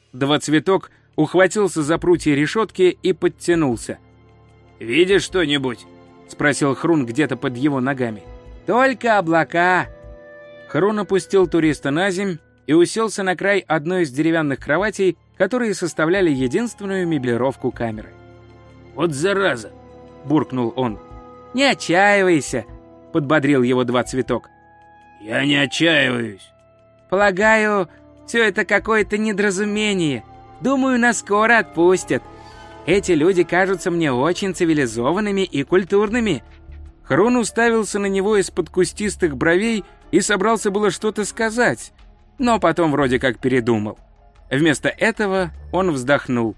Двоцветок ухватился за прутья решетки и подтянулся. «Видишь что-нибудь?» — спросил Хрун где-то под его ногами. «Только облака!» Хрун опустил туриста на земь и уселся на край одной из деревянных кроватей, которые составляли единственную меблировку камеры. «Вот зараза!» — буркнул он. «Не отчаивайся!» — подбодрил его Двоцветок. «Я не отчаиваюсь!» «Полагаю, все это какое-то недоразумение. Думаю, нас скоро отпустят. Эти люди кажутся мне очень цивилизованными и культурными». Хрун уставился на него из-под кустистых бровей и собрался было что-то сказать, но потом вроде как передумал. Вместо этого он вздохнул.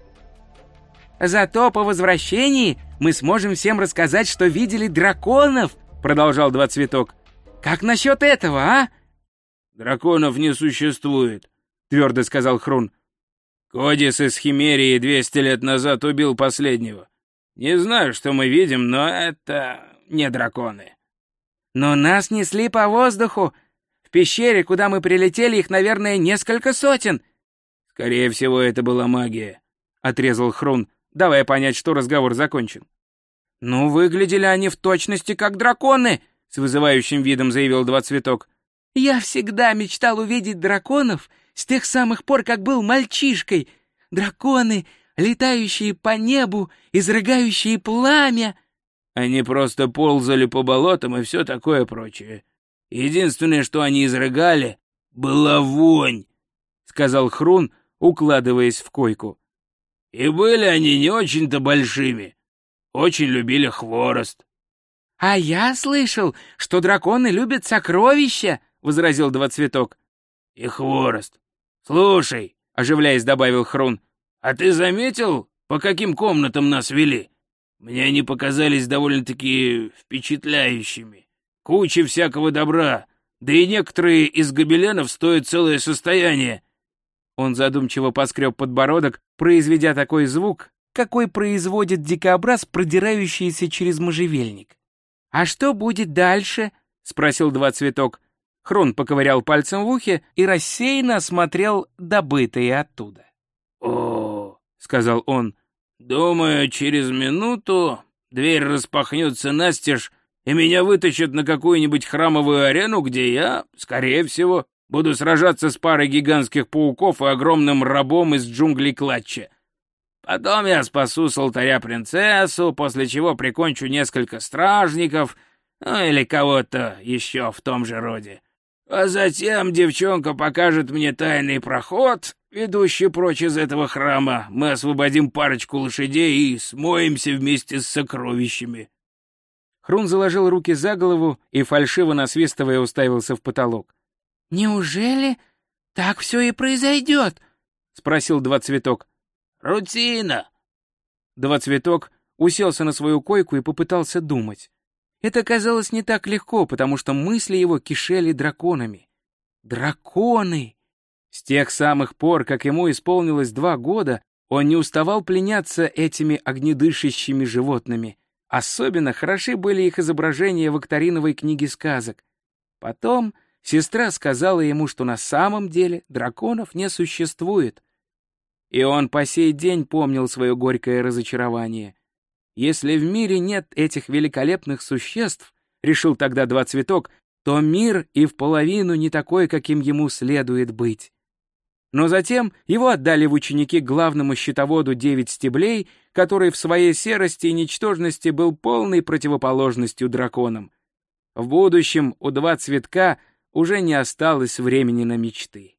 «Зато по возвращении мы сможем всем рассказать, что видели драконов», — продолжал Двоцветок. «Как насчет этого, а?» «Драконов не существует», — твердо сказал Хрун. «Кодис из Химерии 200 лет назад убил последнего. Не знаю, что мы видим, но это не драконы». «Но нас несли по воздуху. В пещере, куда мы прилетели, их, наверное, несколько сотен». «Скорее всего, это была магия», — отрезал Хрун, давая понять, что разговор закончен. «Ну, выглядели они в точности как драконы», — с вызывающим видом заявил Двоцветок. «Я всегда мечтал увидеть драконов с тех самых пор, как был мальчишкой. Драконы, летающие по небу, изрыгающие пламя». «Они просто ползали по болотам и все такое прочее. Единственное, что они изрыгали, была вонь», — сказал Хрун, укладываясь в койку. «И были они не очень-то большими. Очень любили хворост». «А я слышал, что драконы любят сокровища», — возразил Двоцветок. «И хворост. Слушай», — оживляясь, добавил Хрун, «а ты заметил, по каким комнатам нас вели? Мне они показались довольно-таки впечатляющими. Куча всякого добра, да и некоторые из гобеленов стоят целое состояние». Он задумчиво поскреб подбородок, произведя такой звук, какой производит дикобраз, продирающийся через можжевельник. «А что будет дальше?» — спросил Двоцветок. Хрун поковырял пальцем в ухе и рассеянно осмотрел добытые оттуда. «О, — сказал он, — думаю, через минуту дверь распахнется настежь, и меня вытащат на какую-нибудь храмовую арену, где я, скорее всего, буду сражаться с парой гигантских пауков и огромным рабом из джунглей Клатча. Потом я спасу с алтаря принцессу, после чего прикончу несколько стражников, ну или кого-то еще в том же роде. А затем девчонка покажет мне тайный проход, ведущий прочь из этого храма. Мы освободим парочку лошадей и смоемся вместе с сокровищами». Хрун заложил руки за голову и, фальшиво насвистывая, уставился в потолок. «Неужели так все и произойдет?» — спросил Двоцветок. «Рутина!» Двоцветок уселся на свою койку и попытался думать. Это казалось не так легко, потому что мысли его кишели драконами. Драконы! С тех самых пор, как ему исполнилось 2 года, он не уставал пленяться этими огнедышащими животными. Особенно хороши были их изображения в Викториновой книге сказок. Потом сестра сказала ему, что на самом деле драконов не существует. И он по сей день помнил свое горькое разочарование. Если в мире нет этих великолепных существ, решил тогда Двоцветок, то мир и вполовину не такой, каким ему следует быть. Но затем его отдали в ученики к главному счетоводу 9 стеблей, который в своей серости и ничтожности был полной противоположностью драконам. В будущем у Двоцветка уже не осталось времени на мечты.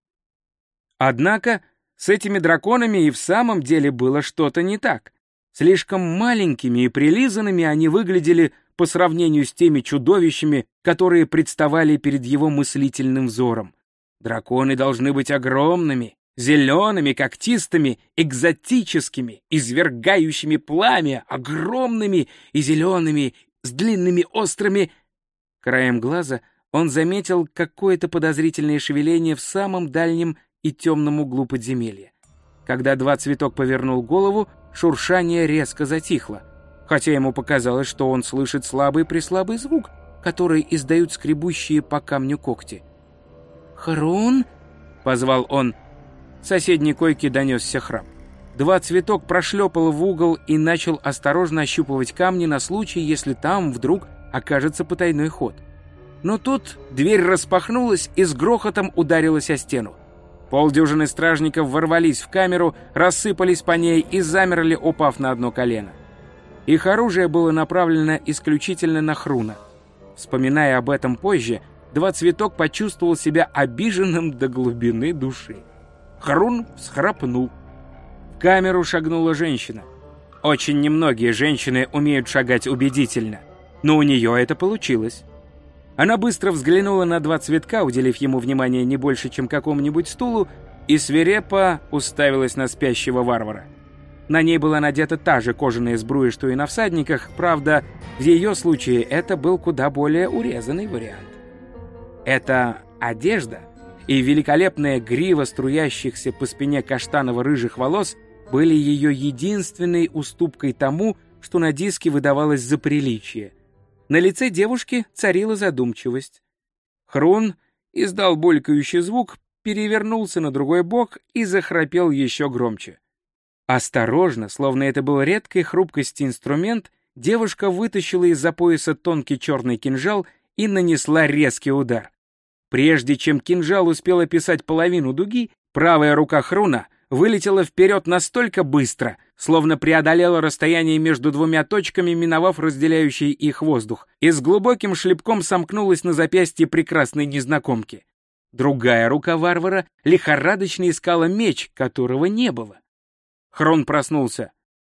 Однако с этими драконами и в самом деле было что-то не так. Слишком маленькими и прилизанными они выглядели по сравнению с теми чудовищами, которые представали перед его мыслительным взором. Драконы должны быть огромными, зелеными, когтистыми, экзотическими, извергающими пламя, огромными и зелеными, с длинными острыми... Краем глаза он заметил какое-то подозрительное шевеление в самом дальнем и темном углу подземелья. Когда Двоцветок повернул голову, шуршание резко затихло, хотя ему показалось, что он слышит слабый-преслабый звук, который издают скребущие по камню когти. «Хрун?» — позвал он. С соседней койки донесся храп. Два Цветок прошлепал в угол и начал осторожно ощупывать камни на случай, если там вдруг окажется потайной ход. Но тут дверь распахнулась и с грохотом ударилась о стену. Полдюжины стражников ворвались в камеру, рассыпались по ней и замерли, упав на одно колено. Их оружие было направлено исключительно на Хруна. Вспоминая об этом позже, Два Цветок почувствовал себя обиженным до глубины души. Хрун всхрапнул. В камеру шагнула женщина. Очень немногие женщины умеют шагать убедительно, но у нее это получилось. Она быстро взглянула на Два Цветка, уделив ему внимание не больше, чем какому-нибудь стулу, и свирепо уставилась на спящего варвара. На ней была надета та же кожаная сбруя, что и на всадниках, правда, в ее случае это был куда более урезанный вариант. Эта одежда и великолепная грива струящихся по спине каштаново-рыжих волос были ее единственной уступкой тому, что на диске выдавалось за приличие. На лице девушки царила задумчивость. Хрун издал булькающий звук, перевернулся на другой бок и захрапел еще громче. Осторожно, словно это был редкой хрупкости инструмент, девушка вытащила из-за пояса тонкий черный кинжал и нанесла резкий удар. Прежде чем кинжал успел описать половину дуги, правая рука Хруна вылетела вперед настолько быстро, словно преодолела расстояние между двумя точками, миновав разделяющий их воздух, и с глубоким шлепком сомкнулась на запястье прекрасной незнакомки. Другая рука варвара лихорадочно искала меч, которого не было. Хрун проснулся.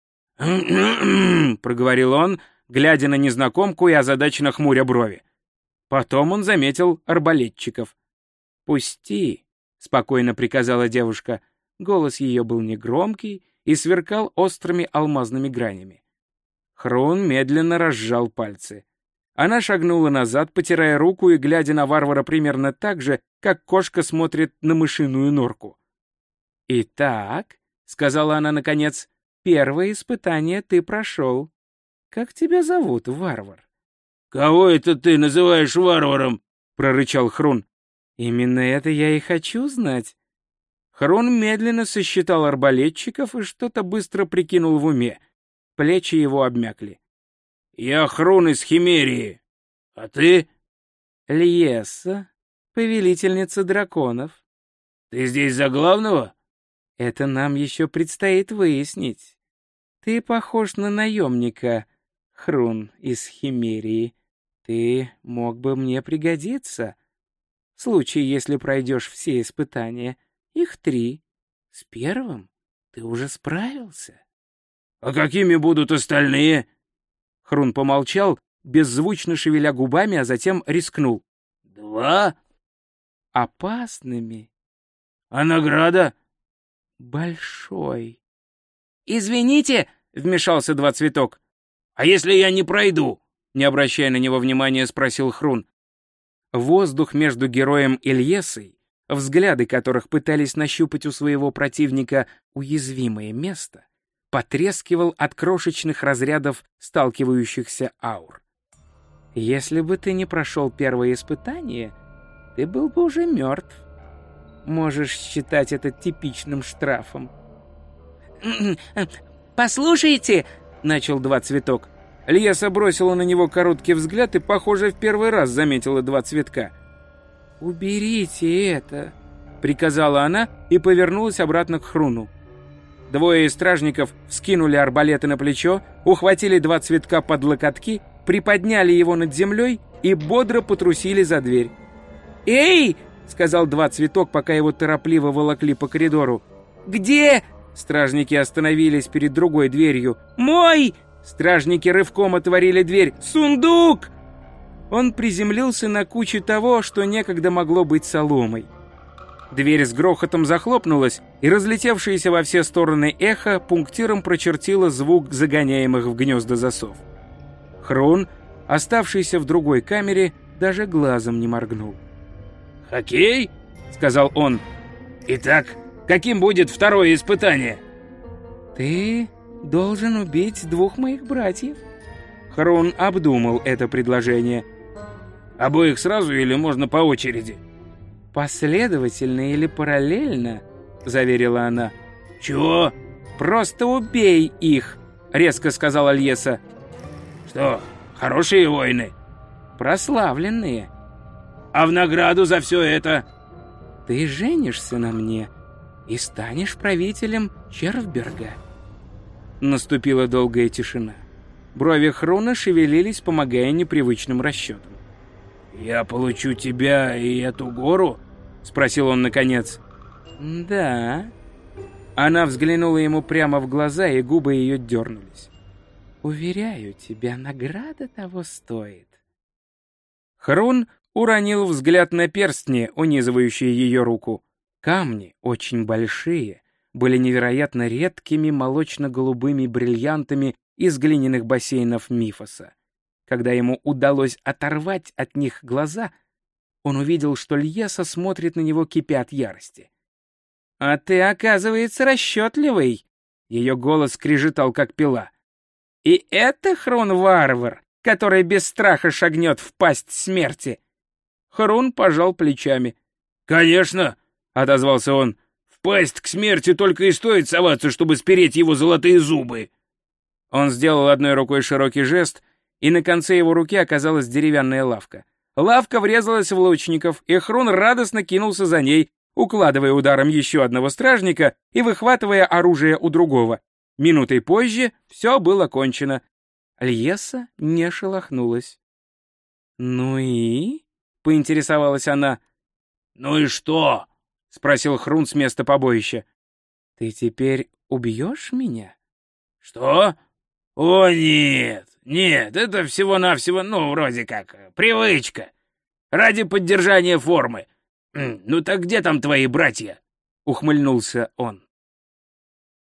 Проговорил он, глядя на незнакомку и озадаченно хмуря брови. Потом он заметил арбалетчиков. «Пусти», — спокойно приказала девушка. Голос ее был негромкий и сверкал острыми алмазными гранями. Хрун медленно разжал пальцы. Она шагнула назад, потирая руку и глядя на варвара примерно так же, как кошка смотрит на мышиную норку. «Итак», — сказала она наконец, — «первое испытание ты прошел. Как тебя зовут, варвар?» «Кого это ты называешь варваром?» — прорычал Хрун. «Именно это я и хочу знать». Хрун медленно сосчитал арбалетчиков и что-то быстро прикинул в уме. Плечи его обмякли. «Я Хрун из Химерии. А ты?» «Льесса, повелительница драконов». «Ты здесь за главного?» «Это нам еще предстоит выяснить. Ты похож на наемника, Хрун из Химерии. Ты мог бы мне пригодиться. В случае, если пройдешь все испытания, их 3. С первым ты уже справился». «А какими будут остальные?» Хрун помолчал, беззвучно шевеля губами, а затем рискнул. 2? «Опасными». «А награда?» «Большой». «Извините», — вмешался Два Цветок. «А если я не пройду?» — не обращая на него внимания, спросил Хрун. Воздух между героем и Льессой, взгляды которых пытались нащупать у своего противника уязвимое место, потрескивал от крошечных разрядов сталкивающихся аур. «Если бы ты не прошел первое испытание, ты был бы уже мертв. Можешь считать это типичным штрафом». «Послушайте», — начал Два Цветок. Льесса бросила на него короткий взгляд и, похоже, в первый раз заметила Два Цветка. «Уберите это», — приказала она и повернулась обратно к Хруну. Двое из стражников вскинули арбалеты на плечо, ухватили Два Цветка под локотки, приподняли его над землей и бодро потрусили за дверь. «Эй!» — сказал Два Цветок, пока его торопливо волокли по коридору. «Где?» Стражники остановились перед другой дверью. «Мой!» Стражники рывком отворили дверь. «Сундук!» Он приземлился на куче того, что некогда могло быть соломой. Дверь с грохотом захлопнулась, и разлетевшееся во все стороны эхо пунктиром прочертило звук загоняемых в гнезда засов. Хрун, оставшийся в другой камере, даже глазом не моргнул. «Хоккей?» — сказал он. «Итак, каким будет второе испытание?» «Ты должен убить 2 моих братьев». Хрун обдумал это предложение. «Обоих сразу или можно по очереди?» «Последовательно или параллельно — заверила она. Чего? «Просто убей их», — резко сказала Льеса. Что, хорошие воины? «Прославленные. А в награду за все это? Ты женишься на мне и станешь правителем Червберга». Наступила долгая тишина. Брови Хруна шевелились, помогая непривычным расчетам. Я получу тебя и эту гору? Спросил он наконец. «Да». Она взглянула ему прямо в глаза, и губы ее дернулись. «Уверяю тебя, награда того стоит». Хрун уронил взгляд на перстни, унизывающие ее руку. Камни, очень большие, были невероятно редкими молочно-голубыми бриллиантами из глиняных бассейнов Мифоса. Когда ему удалось оторвать от них глаза, он увидел, что Льеса смотрит на него, кипя от ярости. «А ты, оказывается, расчетливый!» Ее голос скрежетал, как пила. «И это Хрун-варвар, который без страха шагнет в пасть смерти!» Хрун пожал плечами. «Конечно!» — отозвался он. «В пасть к смерти только и стоит соваться, чтобы спереть его золотые зубы!» Он сделал одной рукой широкий жест, и на конце его руки оказалась деревянная лавка. Лавка врезалась в лучников, и Хрун радостно кинулся за ней, укладывая ударом еще одного стражника и выхватывая оружие у другого. Минутой позже все было кончено. Льеса не шелохнулась. «Ну и?» — поинтересовалась она. «Ну и что?» — спросил Хрун с места побоища. «Ты теперь убьешь меня?» «Что? О, нет, нет, это всего-навсего, вроде как, привычка. Ради поддержания формы. Ну так где там твои братья?» — ухмыльнулся он.